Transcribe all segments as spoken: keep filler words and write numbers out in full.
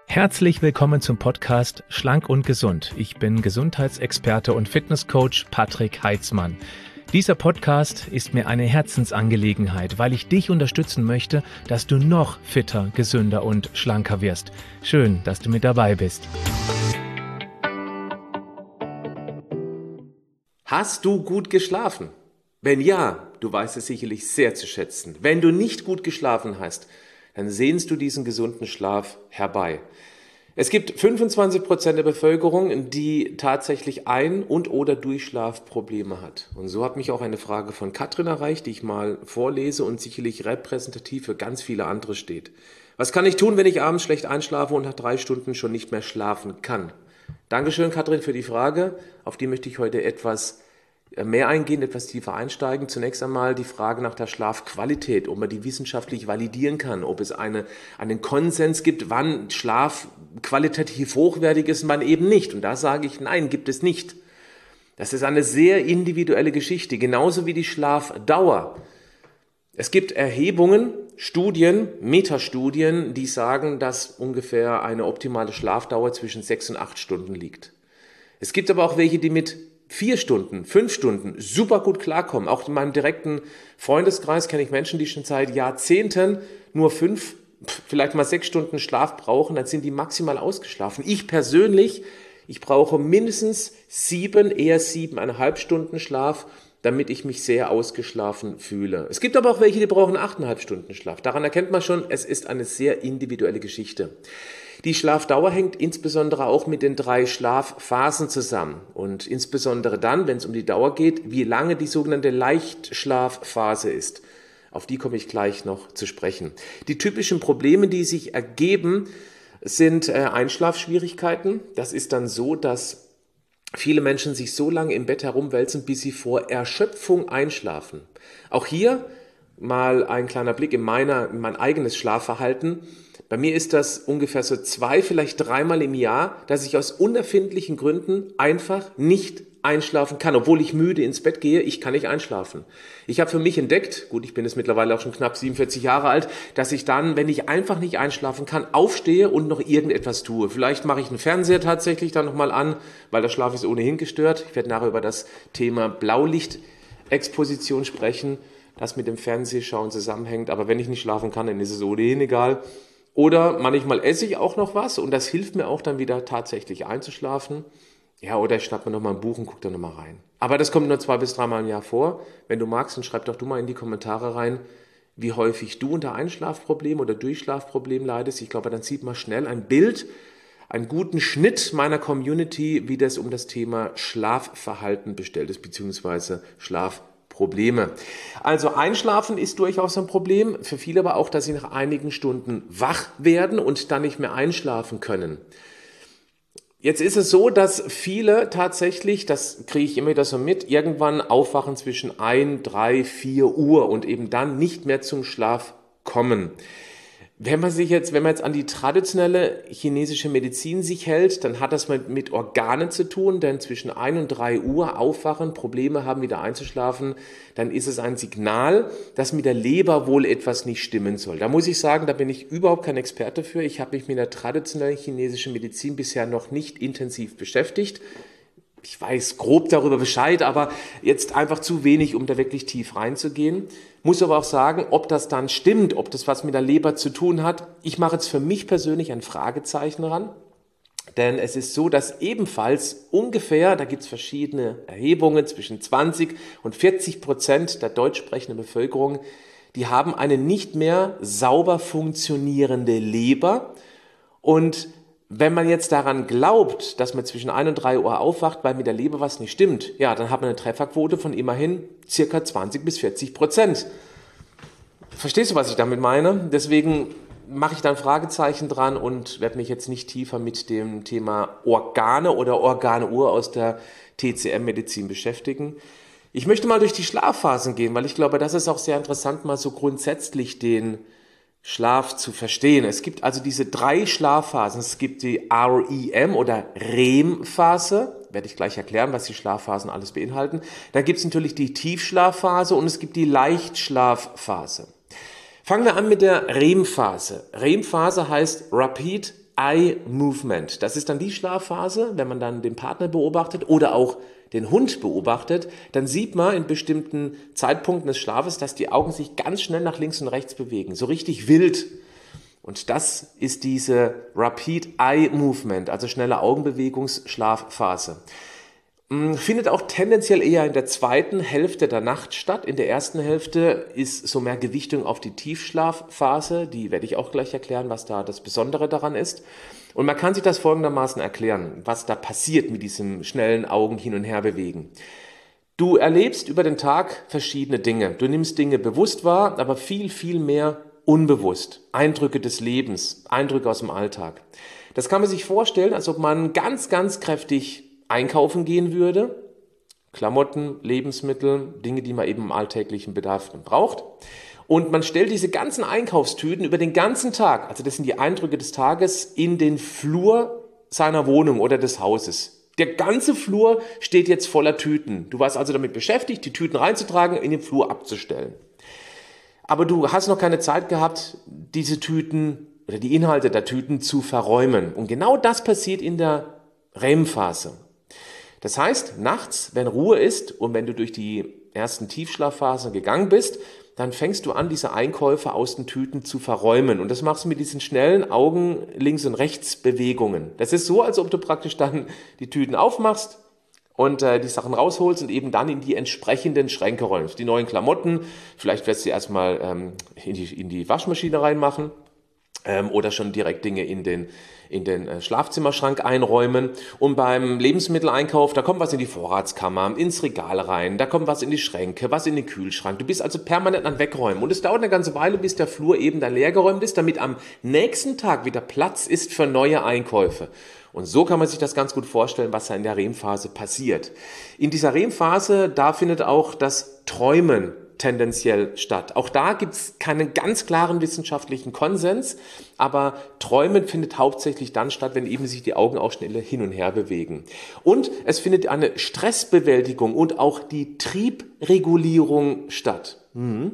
Herzlich willkommen zum Podcast Schlank und Gesund. Ich bin Gesundheitsexperte und Fitnesscoach Patrick Heitzmann. Dieser Podcast ist mir eine Herzensangelegenheit, weil ich dich unterstützen möchte, dass du noch fitter, gesünder und schlanker wirst. Schön, dass du mit dabei bist. Hast du gut geschlafen? Wenn ja, du weißt es sicherlich sehr zu schätzen. Wenn du nicht gut geschlafen hast, dann sehnst du diesen gesunden Schlaf herbei. Es gibt fünfundzwanzig Prozent der Bevölkerung, die tatsächlich Ein- und oder Durchschlafprobleme hat. Und so hat mich auch eine Frage von Katrin erreicht, die ich mal vorlese und sicherlich repräsentativ für ganz viele andere steht. Was kann ich tun, wenn ich abends schlecht einschlafe und nach drei Stunden schon nicht mehr schlafen kann? Dankeschön, Katrin, für die Frage. Auf die möchte ich heute etwas mehr eingehen, etwas tiefer einsteigen. Zunächst einmal die Frage nach der Schlafqualität, ob man die wissenschaftlich validieren kann, ob es eine, einen Konsens gibt, wann Schlaf qualitativ hochwertig ist und wann eben nicht. Und da sage ich, nein, gibt es nicht. Das ist eine sehr individuelle Geschichte, genauso wie die Schlafdauer. Es gibt Erhebungen, Studien, Metastudien, die sagen, dass ungefähr eine optimale Schlafdauer zwischen sechs und acht Stunden liegt. Es gibt aber auch welche, die mit vier Stunden, fünf Stunden super gut klarkommen. Auch in meinem direkten Freundeskreis kenne ich Menschen, die schon seit Jahrzehnten nur fünf, vielleicht mal sechs Stunden Schlaf brauchen, dann sind die maximal ausgeschlafen. Ich persönlich, ich brauche mindestens sieben, eher siebeneinhalb Stunden Schlaf, damit ich mich sehr ausgeschlafen fühle. Es gibt aber auch welche, die brauchen achteinhalb Stunden Schlaf. Daran erkennt man schon, es ist eine sehr individuelle Geschichte. Die Schlafdauer hängt insbesondere auch mit den drei Schlafphasen zusammen und insbesondere dann, wenn es um die Dauer geht, wie lange die sogenannte Leichtschlafphase ist. Auf die komme ich gleich noch zu sprechen. Die typischen Probleme, die sich ergeben, sind äh, Einschlafschwierigkeiten. Das ist dann so, dass viele Menschen sich so lange im Bett herumwälzen, bis sie vor Erschöpfung einschlafen. Auch hier mal ein kleiner Blick in, meiner, in mein eigenes Schlafverhalten. Bei mir ist das ungefähr so zwei, vielleicht dreimal im Jahr, dass ich aus unerfindlichen Gründen einfach nicht einschlafen kann. Obwohl ich müde ins Bett gehe, ich kann nicht einschlafen. Ich habe für mich entdeckt, gut, ich bin jetzt mittlerweile auch schon knapp siebenundvierzig Jahre alt, dass ich dann, wenn ich einfach nicht einschlafen kann, aufstehe und noch irgendetwas tue. Vielleicht mache ich einen Fernseher tatsächlich dann nochmal an, weil der Schlaf ist ohnehin gestört. Ich werde nachher über das Thema Blaulichtexposition sprechen, das mit dem Fernsehschauen zusammenhängt. Aber wenn ich nicht schlafen kann, dann ist es ohnehin egal. Oder manchmal esse ich auch noch was und das hilft mir auch dann wieder tatsächlich einzuschlafen. Ja, oder ich schnappe mir noch mal ein Buch und gucke da noch mal rein. Aber das kommt nur zwei bis dreimal im Jahr vor. Wenn du magst, dann schreib doch du mal in die Kommentare rein, wie häufig du unter Einschlafproblemen oder Durchschlafproblemen leidest. Ich glaube, dann sieht man schnell ein Bild, einen guten Schnitt meiner Community, wie das um das Thema Schlafverhalten bestellt ist, beziehungsweise Schlafprobleme. Probleme. Also Einschlafen ist durchaus ein Problem, für viele aber auch, dass sie nach einigen Stunden wach werden und dann nicht mehr einschlafen können. Jetzt ist es so, dass viele tatsächlich, das kriege ich immer wieder so mit, irgendwann aufwachen zwischen ein, drei, vier Uhr und eben dann nicht mehr zum Schlaf kommen. Wenn man sich jetzt, wenn man jetzt an die traditionelle chinesische Medizin sich hält, dann hat das mit, mit Organen zu tun, denn zwischen ein und drei Uhr aufwachen, Probleme haben, wieder einzuschlafen, dann ist es ein Signal, dass mit der Leber wohl etwas nicht stimmen soll. Da muss ich sagen, da bin ich überhaupt kein Experte für. Ich habe mich mit der traditionellen chinesischen Medizin bisher noch nicht intensiv beschäftigt. Ich weiß grob darüber Bescheid, aber jetzt einfach zu wenig, um da wirklich tief reinzugehen. Muss aber auch sagen, ob das dann stimmt, ob das was mit der Leber zu tun hat. Ich mache jetzt für mich persönlich ein Fragezeichen ran, denn es ist so, dass ebenfalls ungefähr, da gibt es verschiedene Erhebungen, zwischen zwanzig und vierzig Prozent der deutsch sprechenden Bevölkerung, die haben eine nicht mehr sauber funktionierende Leber. Und wenn man jetzt daran glaubt, dass man zwischen ein und drei Uhr aufwacht, weil mit der Leber was nicht stimmt, ja, dann hat man eine Trefferquote von immerhin circa zwanzig bis vierzig Prozent. Verstehst du, was ich damit meine? Deswegen mache ich da ein Fragezeichen dran und werde mich jetzt nicht tiefer mit dem Thema Organe oder Organuhr aus der T C M-Medizin beschäftigen. Ich möchte mal durch die Schlafphasen gehen, weil ich glaube, das ist auch sehr interessant, mal so grundsätzlich den Schlaf zu verstehen. Es gibt also diese drei Schlafphasen. Es gibt die R E M oder R E M-Phase. Werde ich gleich erklären, was die Schlafphasen alles beinhalten. Dann gibt es natürlich die Tiefschlafphase und es gibt die Leichtschlafphase. Fangen wir an mit der R E M-Phase. R E M-Phase heißt Rapid Eye Movement. Das ist dann die Schlafphase, wenn man dann den Partner beobachtet oder auch den Hund beobachtet, dann sieht man in bestimmten Zeitpunkten des Schlafes, dass die Augen sich ganz schnell nach links und rechts bewegen, so richtig wild. Und das ist diese Rapid Eye Movement, also schnelle Augenbewegungsschlafphase. Findet auch tendenziell eher in der zweiten Hälfte der Nacht statt. In der ersten Hälfte ist so mehr Gewichtung auf die Tiefschlafphase. Die werde ich auch gleich erklären, was da das Besondere daran ist. Und man kann sich das folgendermaßen erklären, was da passiert mit diesem schnellen Augen hin und her bewegen. Du erlebst über den Tag verschiedene Dinge. Du nimmst Dinge bewusst wahr, aber viel, viel mehr unbewusst. Eindrücke des Lebens, Eindrücke aus dem Alltag. Das kann man sich vorstellen, als ob man ganz, ganz kräftig einkaufen gehen würde, Klamotten, Lebensmittel, Dinge, die man eben im alltäglichen Bedarf braucht. Und man stellt diese ganzen Einkaufstüten über den ganzen Tag, also das sind die Eindrücke des Tages, in den Flur seiner Wohnung oder des Hauses. Der ganze Flur steht jetzt voller Tüten. Du warst also damit beschäftigt, die Tüten reinzutragen, in den Flur abzustellen. Aber du hast noch keine Zeit gehabt, diese Tüten oder die Inhalte der Tüten zu verräumen. Und genau das passiert in der R E M-Phase. Das heißt, nachts, wenn Ruhe ist und wenn du durch die ersten Tiefschlafphasen gegangen bist, dann fängst du an, diese Einkäufe aus den Tüten zu verräumen. Und das machst du mit diesen schnellen Augen links und rechts Bewegungen. Das ist so, als ob du praktisch dann die Tüten aufmachst und äh, die Sachen rausholst und eben dann in die entsprechenden Schränke räumst. Die neuen Klamotten, vielleicht wirst du erstmal ähm, in, die, in die Waschmaschine reinmachen. Ähm, oder schon direkt Dinge in den, in den äh, Schlafzimmerschrank einräumen. Und beim Lebensmitteleinkauf, da kommt was in die Vorratskammer, ins Regal rein, da kommt was in die Schränke, was in den Kühlschrank. Du bist also permanent am Wegräumen. Und es dauert eine ganze Weile, bis der Flur eben dann leergeräumt ist, damit am nächsten Tag wieder Platz ist für neue Einkäufe. Und so kann man sich das ganz gut vorstellen, was da in der R E M-Phase passiert. In dieser R E M-Phase, da findet auch das Träumen tendenziell statt. Auch da gibt es keinen ganz klaren wissenschaftlichen Konsens, aber Träumen findet hauptsächlich dann statt, wenn eben sich die Augen auch schneller hin und her bewegen. Und es findet eine Stressbewältigung und auch die Triebregulierung statt. Mhm.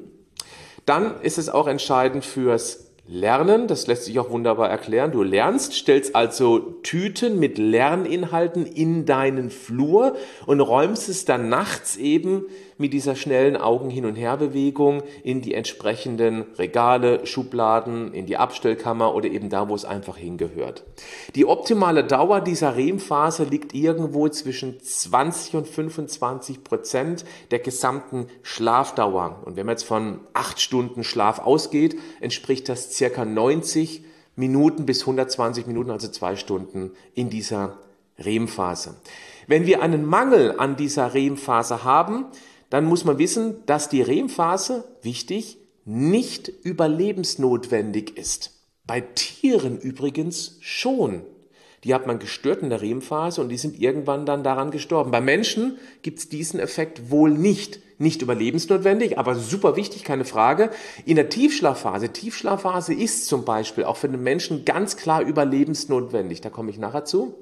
Dann ist es auch entscheidend fürs Lernen, das lässt sich auch wunderbar erklären. Du lernst, stellst also Tüten mit Lerninhalten in deinen Flur und räumst es dann nachts eben mit dieser schnellen Augen- hin- und Herbewegung in die entsprechenden Regale, Schubladen, in die Abstellkammer oder eben da, wo es einfach hingehört. Die optimale Dauer dieser R E M-Phase liegt irgendwo zwischen zwanzig und fünfundzwanzig Prozent der gesamten Schlafdauer. Und wenn man jetzt von acht Stunden Schlaf ausgeht, entspricht das circa neunzig Minuten bis hundertzwanzig Minuten, also zwei Stunden in dieser R E M-Phase. Wenn wir einen Mangel an dieser R E M-Phase haben, dann muss man wissen, dass die R E M-Phase, wichtig, nicht überlebensnotwendig ist. Bei Tieren übrigens schon. Die hat man gestört in der R E M-Phase und die sind irgendwann dann daran gestorben. Bei Menschen gibt es diesen Effekt wohl nicht. Nicht überlebensnotwendig, aber super wichtig, keine Frage. In der Tiefschlafphase, Tiefschlafphase ist zum Beispiel auch für den Menschen ganz klar überlebensnotwendig. Da komme ich nachher zu.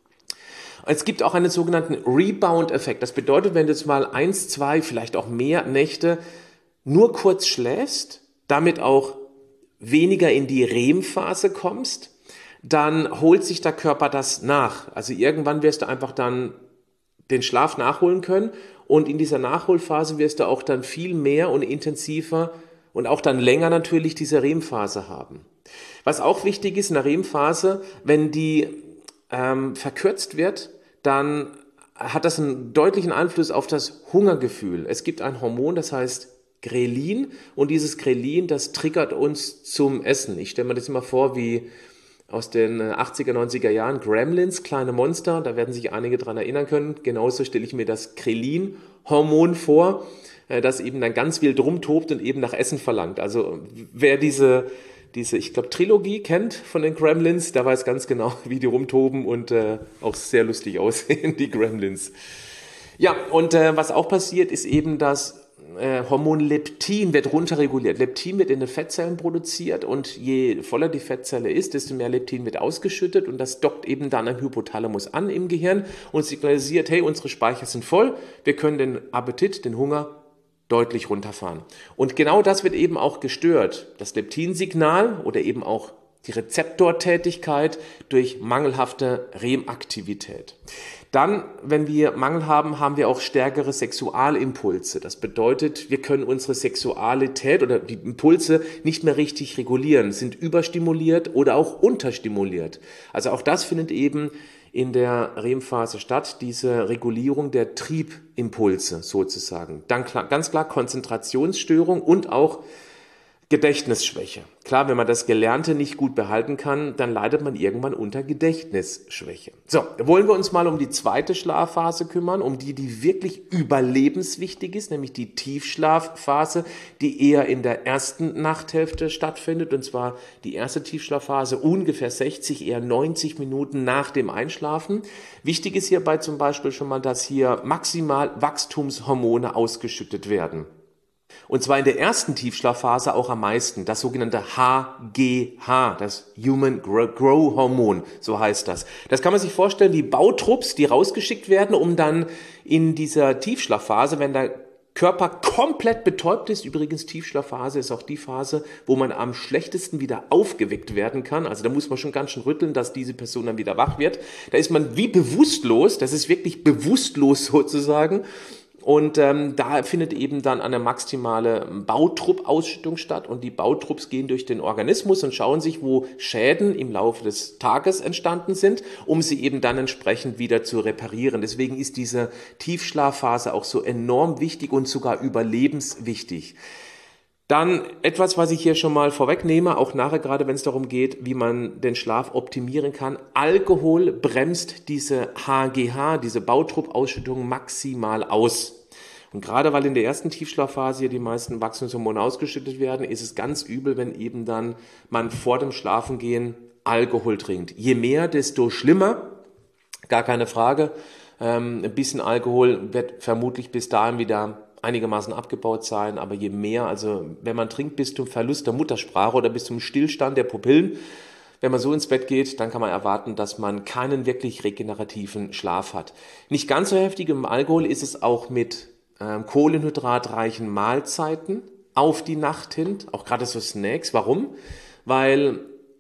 Es gibt auch einen sogenannten Rebound-Effekt. Das bedeutet, wenn du jetzt mal eins, zwei, vielleicht auch mehr Nächte nur kurz schläfst, damit auch weniger in die R E M-Phase kommst, dann holt sich der Körper das nach. Also irgendwann wirst du einfach dann den Schlaf nachholen können und in dieser Nachholphase wirst du auch dann viel mehr und intensiver und auch dann länger natürlich diese R E M-Phase haben. Was auch wichtig ist in der R E M-Phase, wenn die ähm, verkürzt wird, dann hat das einen deutlichen Einfluss auf das Hungergefühl. Es gibt ein Hormon, das heißt Grelin und dieses Grelin, das triggert uns zum Essen. Ich stelle mir das immer vor wie aus den achtziger, neunziger Jahren, Gremlins, kleine Monster, da werden sich einige dran erinnern können. Genauso stelle ich mir das Grelin-Hormon vor, das eben dann ganz wild rumtobt und eben nach Essen verlangt. Also wer diese, diese ich glaube, Trilogie kennt von den Gremlins, der weiß ganz genau, wie die rumtoben und äh, auch sehr lustig aussehen, die Gremlins. Ja, und äh, was auch passiert, ist eben, dass Äh, Hormon Leptin wird runterreguliert. Leptin wird in den Fettzellen produziert und je voller die Fettzelle ist, desto mehr Leptin wird ausgeschüttet und das dockt eben dann am Hypothalamus an im Gehirn und signalisiert, hey, unsere Speicher sind voll, wir können den Appetit, den Hunger deutlich runterfahren. Und genau das wird eben auch gestört. Das Leptinsignal oder eben auch die Rezeptortätigkeit durch mangelhafte R E M-Aktivität. Dann, wenn wir Mangel haben, haben wir auch stärkere Sexualimpulse. Das bedeutet, wir können unsere Sexualität oder die Impulse nicht mehr richtig regulieren, sind überstimuliert oder auch unterstimuliert. Also auch das findet eben in der R E M-Phase statt, diese Regulierung der Triebimpulse sozusagen. Dann klar, ganz klar Konzentrationsstörung und auch Gedächtnisschwäche. Klar, wenn man das Gelernte nicht gut behalten kann, dann leidet man irgendwann unter Gedächtnisschwäche. So, wollen wir uns mal um die zweite Schlafphase kümmern, um die, die wirklich überlebenswichtig ist, nämlich die Tiefschlafphase, die eher in der ersten Nachthälfte stattfindet, und zwar die erste Tiefschlafphase ungefähr sechzig, eher neunzig Minuten nach dem Einschlafen. Wichtig ist hierbei zum Beispiel schon mal, dass hier maximal Wachstumshormone ausgeschüttet werden. Und zwar in der ersten Tiefschlafphase auch am meisten, das sogenannte H G H, das Human Growth Hormone, so heißt das. Das kann man sich vorstellen wie Bautrupps, die rausgeschickt werden, um dann in dieser Tiefschlafphase, wenn der Körper komplett betäubt ist, übrigens Tiefschlafphase ist auch die Phase, wo man am schlechtesten wieder aufgeweckt werden kann, also da muss man schon ganz schön rütteln, dass diese Person dann wieder wach wird. Da ist man wie bewusstlos, das ist wirklich bewusstlos sozusagen. Und ähm, da findet eben dann eine maximale Bautrupp-Ausschüttung statt und die Bautrupps gehen durch den Organismus und schauen sich, wo Schäden im Laufe des Tages entstanden sind, um sie eben dann entsprechend wieder zu reparieren. Deswegen ist diese Tiefschlafphase auch so enorm wichtig und sogar überlebenswichtig. Dann etwas, was ich hier schon mal vorwegnehme, auch nachher gerade, wenn es darum geht, wie man den Schlaf optimieren kann. Alkohol bremst diese H G H, diese Bautrupp-Ausschüttung maximal aus. Und gerade weil in der ersten Tiefschlafphase hier die meisten Wachstumshormone ausgeschüttet werden, ist es ganz übel, wenn eben dann man vor dem Schlafengehen Alkohol trinkt. Je mehr, desto schlimmer, gar keine Frage. Ähm, ein bisschen Alkohol wird vermutlich bis dahin wieder einigermaßen abgebaut sein, aber je mehr, also wenn man trinkt bis zum Verlust der Muttersprache oder bis zum Stillstand der Pupillen, wenn man so ins Bett geht, dann kann man erwarten, dass man keinen wirklich regenerativen Schlaf hat. Nicht ganz so heftig im Alkohol ist es auch mit ähm, kohlenhydratreichen Mahlzeiten auf die Nacht hin, auch gerade so Snacks. Warum? Weil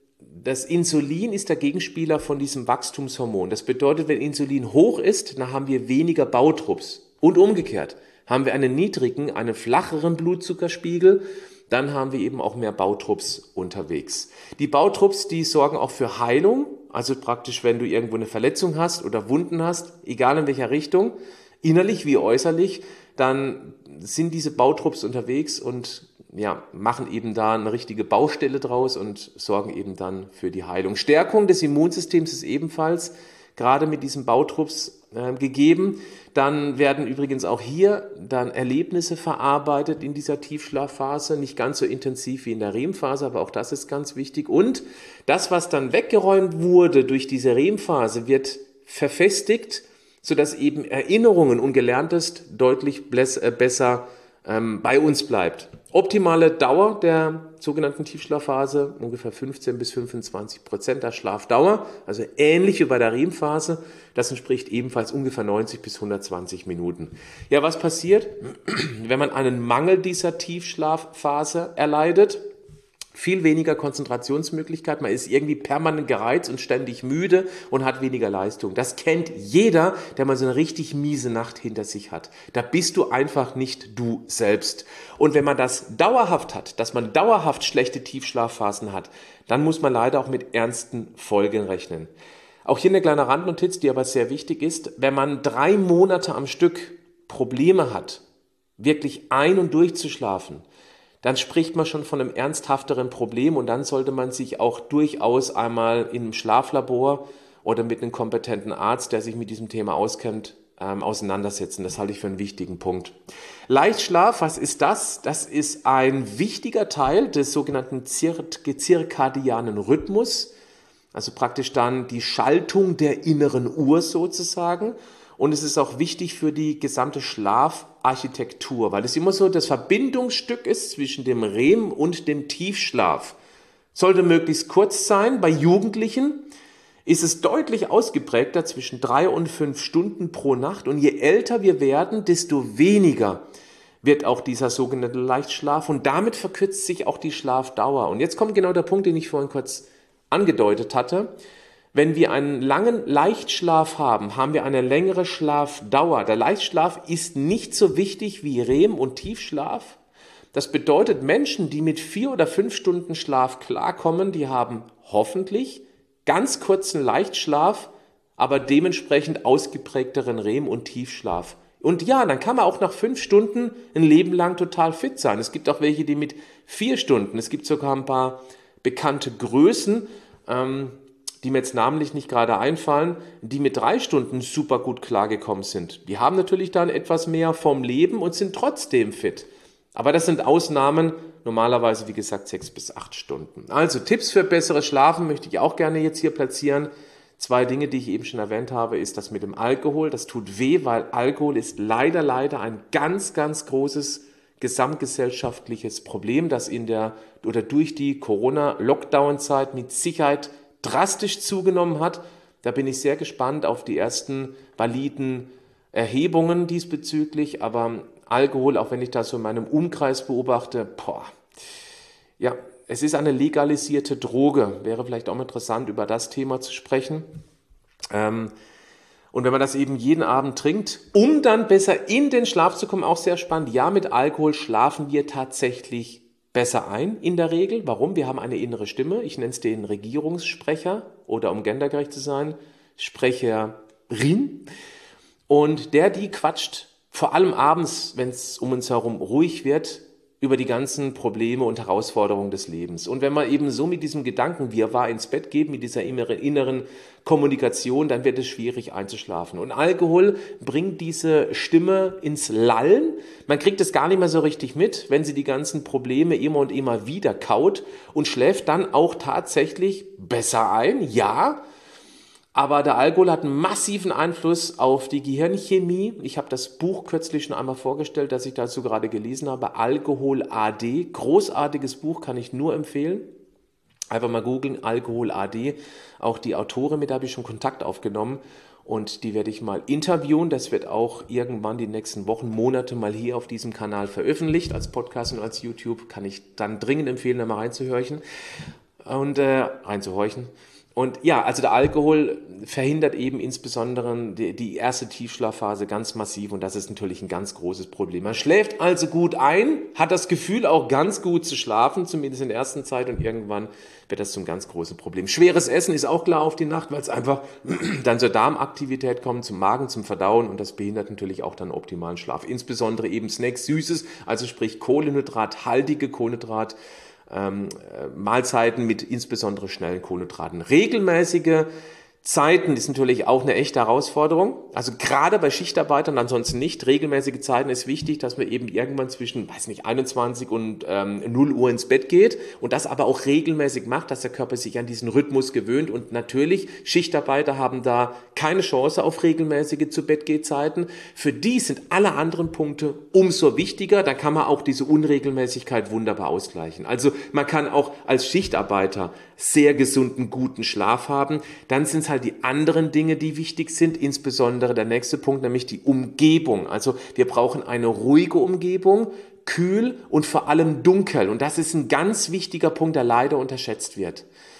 das Insulin ist der Gegenspieler von diesem Wachstumshormon. Das bedeutet, wenn Insulin hoch ist, dann haben wir weniger Bautrupps und umgekehrt. Haben wir einen niedrigen, einen flacheren Blutzuckerspiegel, dann haben wir eben auch mehr Bautrupps unterwegs. Die Bautrupps, die sorgen auch für Heilung, also praktisch, wenn du irgendwo eine Verletzung hast oder Wunden hast, egal in welcher Richtung, innerlich wie äußerlich, dann sind diese Bautrupps unterwegs und ja, machen eben da eine richtige Baustelle draus und sorgen eben dann für die Heilung. Stärkung des Immunsystems ist ebenfalls gerade mit diesen Bautrupps äh, gegeben. Dann werden übrigens auch hier dann Erlebnisse verarbeitet in dieser Tiefschlafphase, nicht ganz so intensiv wie in der R E M-Phase, aber auch das ist ganz wichtig. Und das, was dann weggeräumt wurde durch diese R E M-Phase, wird verfestigt, sodass eben Erinnerungen und Gelerntes deutlich besser ähm, bei uns bleibt. Optimale Dauer der sogenannten Tiefschlafphase, ungefähr fünfzehn bis fünfundzwanzig Prozent der Schlafdauer, also ähnlich wie bei der R E M-Phase. Das entspricht ebenfalls ungefähr neunzig bis hundertzwanzig Minuten. Ja, was passiert, wenn man einen Mangel dieser Tiefschlafphase erleidet? Viel weniger Konzentrationsmöglichkeit, man ist irgendwie permanent gereizt und ständig müde und hat weniger Leistung. Das kennt jeder, der mal so eine richtig miese Nacht hinter sich hat. Da bist du einfach nicht du selbst. Und wenn man das dauerhaft hat, dass man dauerhaft schlechte Tiefschlafphasen hat, dann muss man leider auch mit ernsten Folgen rechnen. Auch hier eine kleine Randnotiz, die aber sehr wichtig ist. Wenn man drei Monate am Stück Probleme hat, wirklich ein- und durchzuschlafen, dann spricht man schon von einem ernsthafteren Problem und dann sollte man sich auch durchaus einmal im Schlaflabor oder mit einem kompetenten Arzt, der sich mit diesem Thema auskennt, ähm, auseinandersetzen. Das halte ich für einen wichtigen Punkt. Leichtschlaf, was ist das? Das ist ein wichtiger Teil des sogenannten zirkadianen Rhythmus, also praktisch dann die Schaltung der inneren Uhr sozusagen. Und es ist auch wichtig für die gesamte Schlafarchitektur, weil es immer so das Verbindungsstück ist zwischen dem R E M und dem Tiefschlaf. Sollte möglichst kurz sein. Bei Jugendlichen ist es deutlich ausgeprägter zwischen drei und fünf Stunden pro Nacht. Und je älter wir werden, desto weniger wird auch dieser sogenannte Leichtschlaf. Und damit verkürzt sich auch die Schlafdauer. Und jetzt kommt genau der Punkt, den ich vorhin kurz angedeutet hatte, wenn wir einen langen Leichtschlaf haben, haben wir eine längere Schlafdauer. Der Leichtschlaf ist nicht so wichtig wie R E M und Tiefschlaf. Das bedeutet, Menschen, die mit vier oder fünf Stunden Schlaf klarkommen, die haben hoffentlich ganz kurzen Leichtschlaf, aber dementsprechend ausgeprägteren R E M und Tiefschlaf. Und ja, dann kann man auch nach fünf Stunden ein Leben lang total fit sein. Es gibt auch welche, die mit vier Stunden, es gibt sogar ein paar bekannte Größen, ähm, die mir jetzt namentlich nicht gerade einfallen, die mit drei Stunden super gut klargekommen sind. Die haben natürlich dann etwas mehr vom Leben und sind trotzdem fit. Aber das sind Ausnahmen, normalerweise wie gesagt sechs bis acht Stunden. Also Tipps für besseres Schlafen möchte ich auch gerne jetzt hier platzieren. Zwei Dinge, die ich eben schon erwähnt habe, ist das mit dem Alkohol. Das tut weh, weil Alkohol ist leider, leider ein ganz, ganz großes gesamtgesellschaftliches Problem, das in der oder durch die Corona-Lockdown-Zeit mit Sicherheit drastisch zugenommen hat. Da bin ich sehr gespannt auf die ersten validen Erhebungen diesbezüglich. Aber Alkohol, auch wenn ich das so in meinem Umkreis beobachte, boah, ja, es ist eine legalisierte Droge. Wäre vielleicht auch interessant, über das Thema zu sprechen. Ähm, und wenn man das eben jeden Abend trinkt, um dann besser in den Schlaf zu kommen, auch sehr spannend. Ja, mit Alkohol schlafen wir tatsächlich besser ein, in der Regel. Warum? Wir haben eine innere Stimme. Ich nenne es den Regierungssprecher oder, um gendergerecht zu sein, Sprecherin. Und der, die quatscht vor allem abends, wenn es um uns herum ruhig wird, über die ganzen Probleme und Herausforderungen des Lebens. Und wenn man eben so mit diesem Gedanken Wirrwarr ins Bett geht, mit dieser inneren Kommunikation, dann wird es schwierig einzuschlafen. Und Alkohol bringt diese Stimme ins Lallen. Man kriegt es gar nicht mehr so richtig mit, wenn sie die ganzen Probleme immer und immer wieder kaut und schläft dann auch tatsächlich besser ein. Ja, aber der Alkohol hat einen massiven Einfluss auf die Gehirnchemie. Ich habe das Buch kürzlich schon einmal vorgestellt, das ich dazu gerade gelesen habe. Alkohol A D. Großartiges Buch, kann ich nur empfehlen. Einfach mal googeln, Alkohol A D. Auch die Autorin, mit der habe ich schon Kontakt aufgenommen. Und die werde ich mal interviewen. Das wird auch irgendwann die nächsten Wochen, Monate mal hier auf diesem Kanal veröffentlicht. Als Podcast und als YouTube kann ich dann dringend empfehlen, da mal reinzuhorchen. Und äh, reinzuhorchen. Und ja, also der Alkohol verhindert eben insbesondere die, die erste Tiefschlafphase ganz massiv und das ist natürlich ein ganz großes Problem. Man schläft also gut ein, hat das Gefühl auch ganz gut zu schlafen, zumindest in der ersten Zeit und irgendwann wird das zum ganz großen Problem. Schweres Essen ist auch klar auf die Nacht, weil es einfach dann zur Darmaktivität kommt, zum Magen, zum Verdauen und das behindert natürlich auch dann optimalen Schlaf. Insbesondere eben Snacks, Süßes, also sprich Kohlenhydrat, haltige Kohlenhydrat, Ähm, Mahlzeiten mit insbesondere schnellen Kohlenhydraten. Regelmäßige Zeiten ist natürlich auch eine echte Herausforderung. Also gerade bei Schichtarbeitern, ansonsten nicht. Regelmäßige Zeiten ist wichtig, dass man eben irgendwann zwischen, weiß nicht, einundzwanzig und ähm, null Uhr ins Bett geht und das aber auch regelmäßig macht, dass der Körper sich an diesen Rhythmus gewöhnt. Und natürlich, Schichtarbeiter haben da keine Chance auf regelmäßige Zu-Bett-Geh-Zeiten. Für die sind alle anderen Punkte umso wichtiger. Da kann man auch diese Unregelmäßigkeit wunderbar ausgleichen. Also man kann auch als Schichtarbeiter sehr gesunden, guten Schlaf haben. Dann sind es halt die anderen Dinge, die wichtig sind, insbesondere der nächste Punkt, nämlich die Umgebung. Also wir brauchen eine ruhige Umgebung, kühl und vor allem dunkel. Und das ist ein ganz wichtiger Punkt, der leider unterschätzt wird.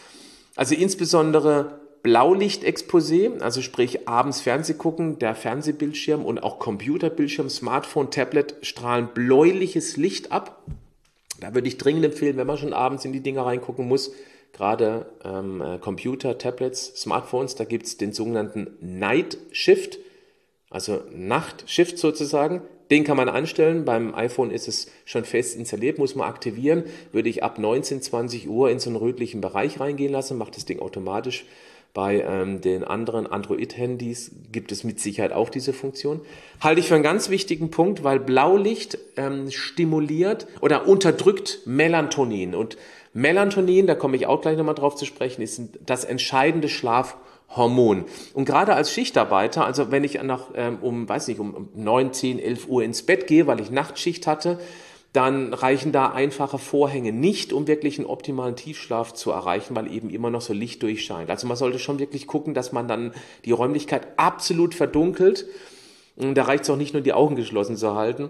Also insbesondere Blaulichtexposé, also sprich abends Fernseh gucken, der Fernsehbildschirm und auch Computerbildschirm, Smartphone, Tablet strahlen bläuliches Licht ab. Da würde ich dringend empfehlen, wenn man schon abends in die Dinger reingucken muss, gerade ähm, Computer, Tablets, Smartphones, da gibt es den sogenannten Night Shift, also Nachtshift sozusagen. Den kann man anstellen. Beim iPhone ist es schon fest installiert, muss man aktivieren. Würde ich ab neunzehn, zwanzig Uhr in so einen rötlichen Bereich reingehen lassen, macht das Ding automatisch. Bei ähm, den anderen Android-Handys gibt es mit Sicherheit auch diese Funktion. Halte ich für einen ganz wichtigen Punkt, weil Blaulicht ähm, stimuliert oder unterdrückt Melatonin. Und Melatonin, da komme ich auch gleich nochmal drauf zu sprechen, ist das entscheidende Schlafhormon. Und gerade als Schichtarbeiter, also wenn ich nach, ähm, um, weiß nicht, um neun, zehn, elf Uhr ins Bett gehe, weil ich Nachtschicht hatte, dann reichen da einfache Vorhänge nicht, um wirklich einen optimalen Tiefschlaf zu erreichen, weil eben immer noch so Licht durchscheint. Also man sollte schon wirklich gucken, dass man dann die Räumlichkeit absolut verdunkelt. Und da reicht es auch nicht nur, die Augen geschlossen zu halten.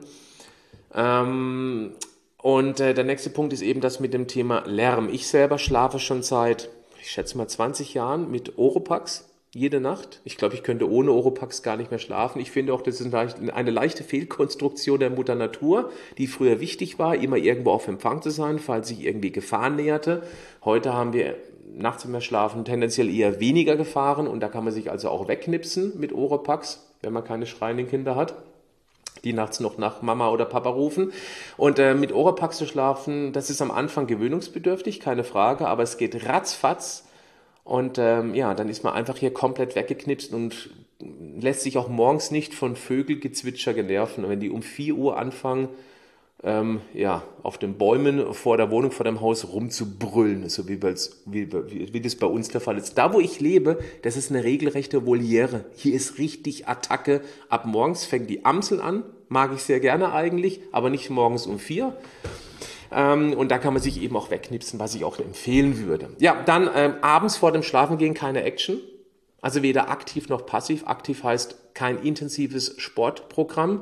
Ähm, und äh, der nächste Punkt ist eben das mit dem Thema Lärm. Ich selber schlafe schon seit, ich schätze mal zwanzig Jahren mit Oropax jede Nacht. Ich glaube, ich könnte ohne Oropax gar nicht mehr schlafen. Ich finde auch, das ist eine leichte Fehlkonstruktion der Mutter Natur, die früher wichtig war, immer irgendwo auf Empfang zu sein, falls sich irgendwie Gefahr näherte. Heute haben wir nachts im Schlafen tendenziell eher weniger Gefahren und da kann man sich also auch wegknipsen mit Oropax, wenn man keine schreienden Kinder hat, die nachts noch nach Mama oder Papa rufen. Und äh, mit Oropax zu schlafen, das ist am Anfang gewöhnungsbedürftig, keine Frage, aber es geht ratzfatz. Und ähm, ja, dann ist man einfach hier komplett weggeknipst und lässt sich auch morgens nicht von Vögelgezwitscher generven. Und wenn die um vier Uhr anfangen, ähm, ja, auf den Bäumen vor der Wohnung, vor dem Haus rumzubrüllen, so wie, wie, wie, wie das bei uns der Fall ist. Da, wo ich lebe, das ist eine regelrechte Voliere. Hier ist richtig Attacke. Ab morgens fängt die Amsel an, mag ich sehr gerne eigentlich, aber nicht morgens um vier. Ähm, und da kann man sich eben auch wegknipsen, was ich auch empfehlen würde. Ja, dann ähm, abends vor dem Schlafengehen keine Action. Also weder aktiv noch passiv. Aktiv heißt kein intensives Sportprogramm.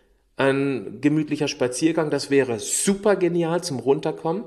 Ein gemütlicher Spaziergang, das wäre super genial zum Runterkommen.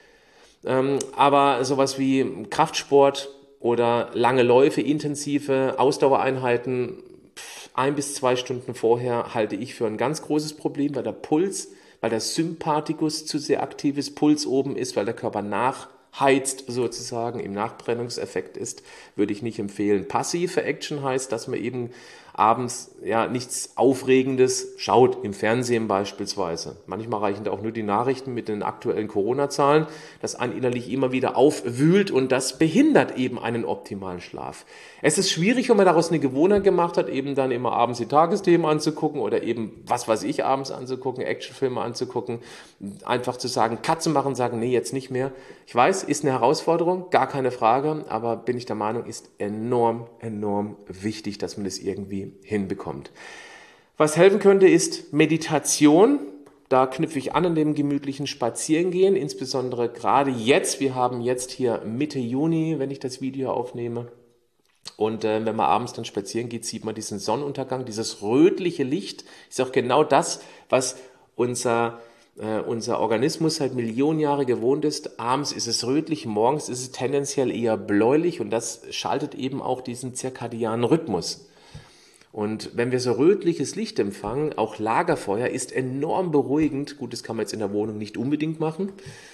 Ähm, aber sowas wie Kraftsport oder lange Läufe, intensive Ausdauereinheiten, pff, ein bis zwei Stunden vorher halte ich für ein ganz großes Problem, weil der Puls, weil der Sympathikus zu sehr aktives Puls oben ist, weil der Körper nachheizt sozusagen, im Nachbrennungseffekt ist, würde ich nicht empfehlen. Passive Action heißt, dass man eben abends ja nichts Aufregendes schaut, im Fernsehen beispielsweise. Manchmal reichen da auch nur die Nachrichten mit den aktuellen Corona-Zahlen, das einen innerlich immer wieder aufwühlt und das behindert eben einen optimalen Schlaf. Es ist schwierig, wenn man daraus eine Gewohnheit gemacht hat, eben dann immer abends die Tagesthemen anzugucken oder eben, was weiß ich, abends anzugucken, Actionfilme anzugucken, einfach zu sagen, Katze machen, sagen, nee, jetzt nicht mehr. Ich weiß, ist eine Herausforderung, gar keine Frage, aber bin ich der Meinung, ist enorm, enorm wichtig, dass man das irgendwie hinbekommt. Was helfen könnte, ist Meditation. Da knüpfe ich an an dem gemütlichen Spazierengehen, insbesondere gerade jetzt. Wir haben jetzt hier Mitte Juni, wenn ich das Video aufnehme. Und äh, wenn man abends dann spazieren geht, sieht man diesen Sonnenuntergang, dieses rötliche Licht. Ist auch genau das, was unser, äh, unser Organismus seit Millionen Jahren gewohnt ist. Abends ist es rötlich, morgens ist es tendenziell eher bläulich und das schaltet eben auch diesen zirkadianen Rhythmus. Und wenn wir so rötliches Licht empfangen, auch Lagerfeuer, ist enorm beruhigend. Gut, das kann man jetzt in der Wohnung nicht unbedingt machen.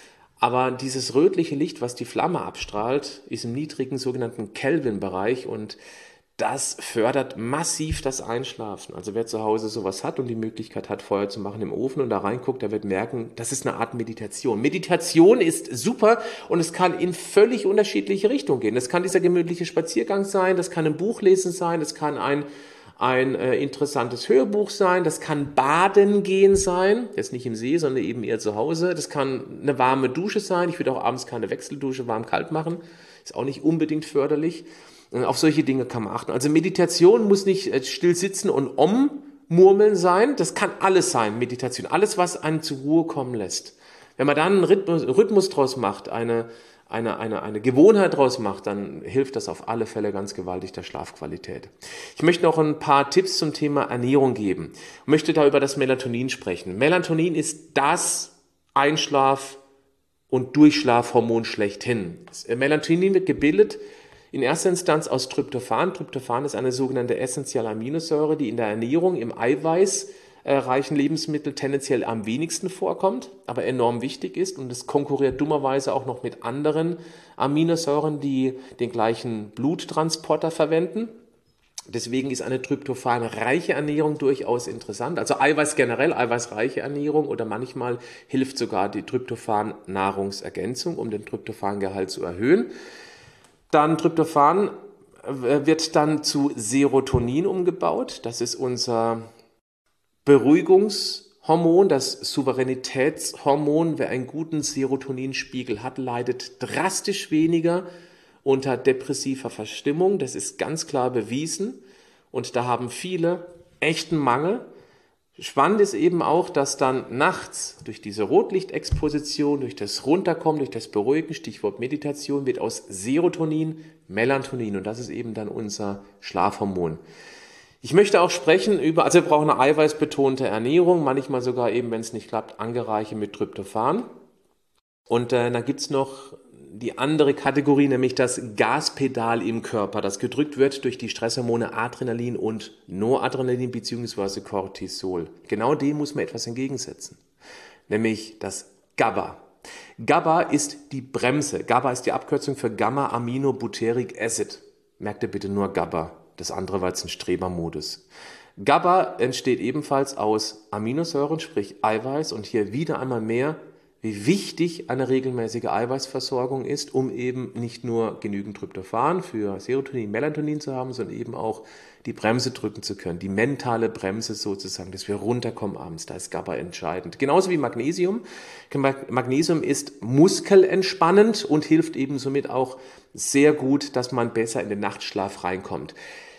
Aber dieses rötliche Licht, was die Flamme abstrahlt, ist im niedrigen sogenannten Kelvin-Bereich und das fördert massiv das Einschlafen. Also wer zu Hause sowas hat und die Möglichkeit hat, Feuer zu machen im Ofen und da reinguckt, der wird merken, das ist eine Art Meditation. Meditation ist super und es kann in völlig unterschiedliche Richtungen gehen. Das kann dieser gemütliche Spaziergang sein, das kann ein Buch lesen sein, das kann ein ein äh, interessantes Hörbuch sein, das kann Baden gehen sein, jetzt nicht im See, sondern eben eher zu Hause. Das kann eine warme Dusche sein, ich würde auch abends keine Wechseldusche warm-kalt machen, ist auch nicht unbedingt förderlich. Und auf solche Dinge kann man achten. Also Meditation muss nicht äh, still sitzen und Om-Murmeln sein, das kann alles sein, Meditation, alles, was einen zur Ruhe kommen lässt. Wenn man dann einen Rhythmus, Rhythmus draus macht, eine Eine, eine, eine Gewohnheit draus macht, dann hilft das auf alle Fälle ganz gewaltig der Schlafqualität. Ich möchte noch ein paar Tipps zum Thema Ernährung geben. Ich möchte da über das Melatonin sprechen. Melatonin ist das Einschlaf- und Durchschlafhormon schlechthin. Melatonin wird gebildet in erster Instanz aus Tryptophan. Tryptophan ist eine sogenannte essentielle Aminosäure, die in der Ernährung im Eiweiß reichen Lebensmittel tendenziell am wenigsten vorkommt, aber enorm wichtig ist und es konkurriert dummerweise auch noch mit anderen Aminosäuren, die den gleichen Bluttransporter verwenden. Deswegen ist eine tryptophanreiche Ernährung durchaus interessant, also Eiweiß generell, eiweißreiche Ernährung oder manchmal hilft sogar die Tryptophan-Nahrungsergänzung, um den Tryptophangehalt zu erhöhen. Dann Tryptophan wird dann zu Serotonin umgebaut, das ist unser Beruhigungshormon, das Souveränitätshormon. Wer einen guten Serotoninspiegel hat, leidet drastisch weniger unter depressiver Verstimmung. Das ist ganz klar bewiesen und da haben viele echten Mangel. Spannend ist eben auch, dass dann nachts durch diese Rotlichtexposition, durch das Runterkommen, durch das Beruhigen, Stichwort Meditation, wird aus Serotonin Melatonin und das ist eben dann unser Schlafhormon. Ich möchte auch sprechen über, also wir brauchen eine eiweißbetonte Ernährung, manchmal sogar eben, wenn es nicht klappt, angereichert mit Tryptophan. Und äh, dann gibt es noch die andere Kategorie, nämlich das Gaspedal im Körper, das gedrückt wird durch die Stresshormone Adrenalin und Noradrenalin bzw. Cortisol. Genau dem muss man etwas entgegensetzen, nämlich das GABA. GABA ist die Bremse. GABA ist die Abkürzung für Gamma-Aminobutyric Acid. Merkt ihr bitte nur GABA, das andere war jetzt ein Strebermodus. GABA entsteht ebenfalls aus Aminosäuren, sprich Eiweiß, und hier wieder einmal mehr, wie wichtig eine regelmäßige Eiweißversorgung ist, um eben nicht nur genügend Tryptophan für Serotonin, Melatonin zu haben, sondern eben auch die Bremse drücken zu können, die mentale Bremse sozusagen, dass wir runterkommen abends, da ist GABA entscheidend. Genauso wie Magnesium. Magnesium ist muskelentspannend und hilft eben somit auch sehr gut, dass man besser in den Nachtschlaf reinkommt.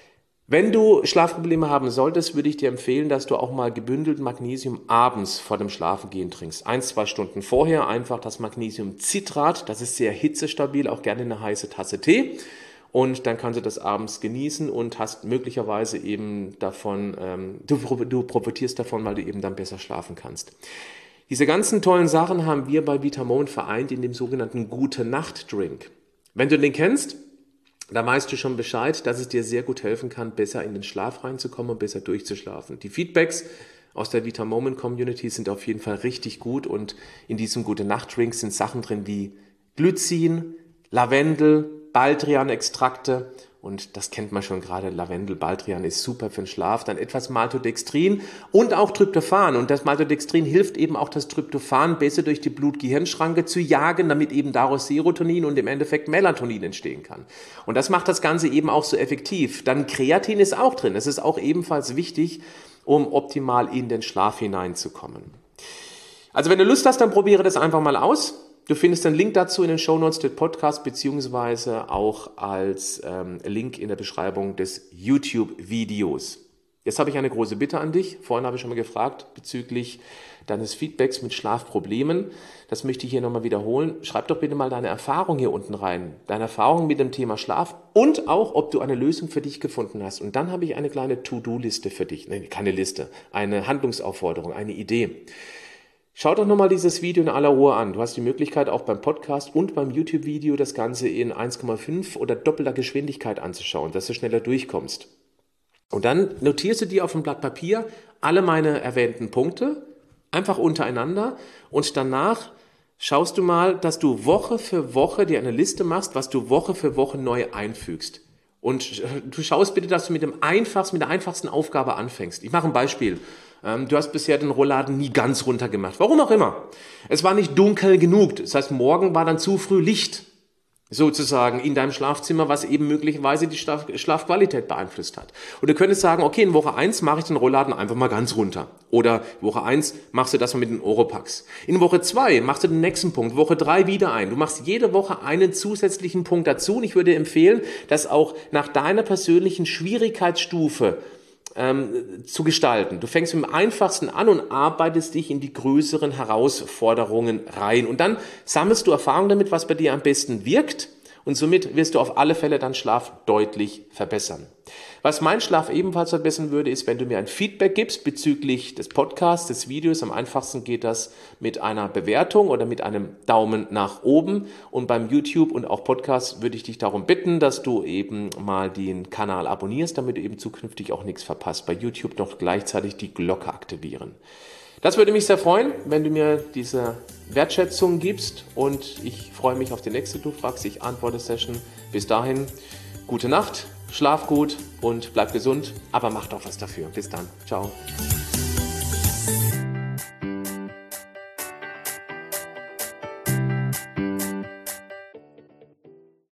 Wenn du Schlafprobleme haben solltest, würde ich dir empfehlen, dass du auch mal gebündelt Magnesium abends vor dem Schlafengehen trinkst. Ein, zwei Stunden vorher einfach das Magnesiumcitrat, das ist sehr hitzestabil, auch gerne eine heiße Tasse Tee. Und dann kannst du das abends genießen und hast möglicherweise eben davon, ähm, du, du profitierst davon, weil du eben dann besser schlafen kannst. Diese ganzen tollen Sachen haben wir bei Vitamon vereint in dem sogenannten Gute-Nacht-Drink. Wenn du den kennst, da weißt du schon Bescheid, dass es dir sehr gut helfen kann, besser in den Schlaf reinzukommen und besser durchzuschlafen. Die Feedbacks aus der Vitamoment-Community sind auf jeden Fall richtig gut und in diesem Gute-Nacht-Drink sind Sachen drin wie Glycin, Lavendel, Baldrian-Extrakte und das kennt man schon gerade, Lavendel, Baldrian ist super für den Schlaf, dann etwas Maltodextrin und auch Tryptophan und das Maltodextrin hilft eben auch das Tryptophan besser durch die Blut-Gehirn-Schranke zu jagen, damit eben daraus Serotonin und im Endeffekt Melatonin entstehen kann. Und das macht das Ganze eben auch so effektiv. Dann Kreatin ist auch drin, das ist auch ebenfalls wichtig, um optimal in den Schlaf hineinzukommen. Also wenn du Lust hast, dann probiere das einfach mal aus. Du findest den Link dazu in den Shownotes des Podcasts beziehungsweise auch als ähm, Link in der Beschreibung des YouTube-Videos. Jetzt habe ich eine große Bitte an dich. Vorhin habe ich schon mal gefragt bezüglich deines Feedbacks mit Schlafproblemen. Das möchte ich hier nochmal wiederholen. Schreib doch bitte mal deine Erfahrung hier unten rein. Deine Erfahrung mit dem Thema Schlaf und auch, ob du eine Lösung für dich gefunden hast. Und dann habe ich eine kleine To-Do-Liste für dich. Nein, keine Liste, eine Handlungsaufforderung, eine Idee. Schau doch nochmal dieses Video in aller Ruhe an. Du hast die Möglichkeit, auch beim Podcast und beim YouTube-Video das Ganze in eins Komma fünf oder doppelter Geschwindigkeit anzuschauen, dass du schneller durchkommst. Und dann notierst du dir auf dem Blatt Papier alle meine erwähnten Punkte, einfach untereinander und danach schaust du mal, dass du Woche für Woche dir eine Liste machst, was du Woche für Woche neu einfügst. Und du schaust bitte, dass du mit dem einfachsten, mit der einfachsten Aufgabe anfängst. Ich mache ein Beispiel. Du hast bisher den Rollladen nie ganz runter gemacht. Warum auch immer. Es war nicht dunkel genug. Das heißt, morgen war dann zu früh Licht sozusagen in deinem Schlafzimmer, was eben möglicherweise die Schlaf- Schlafqualität beeinflusst hat. Und du könntest sagen, okay, in Woche eins mache ich den Rollladen einfach mal ganz runter. Oder Woche eins machst du das mal mit den Oropax. In Woche zwei machst du den nächsten Punkt, Woche drei wieder ein. Du machst jede Woche einen zusätzlichen Punkt dazu. Und ich würde empfehlen, das auch nach deiner persönlichen Schwierigkeitsstufe Ähm, zu gestalten. Du fängst mit dem Einfachsten an und arbeitest dich in die größeren Herausforderungen rein. Und dann sammelst du Erfahrung damit, was bei dir am besten wirkt. Und somit wirst du auf alle Fälle deinen Schlaf deutlich verbessern. Was mein Schlaf ebenfalls verbessern würde, ist, wenn du mir ein Feedback gibst bezüglich des Podcasts, des Videos. Am einfachsten geht das mit einer Bewertung oder mit einem Daumen nach oben. Und beim YouTube und auch Podcast würde ich dich darum bitten, dass du eben mal den Kanal abonnierst, damit du eben zukünftig auch nichts verpasst. Bei YouTube noch gleichzeitig die Glocke aktivieren. Das würde mich sehr freuen, wenn du mir diese Wertschätzung gibst und ich freue mich auf die nächste Du fragst, ich antworte Session. Bis dahin, gute Nacht, schlaf gut und bleib gesund, aber mach doch was dafür. Bis dann. Ciao.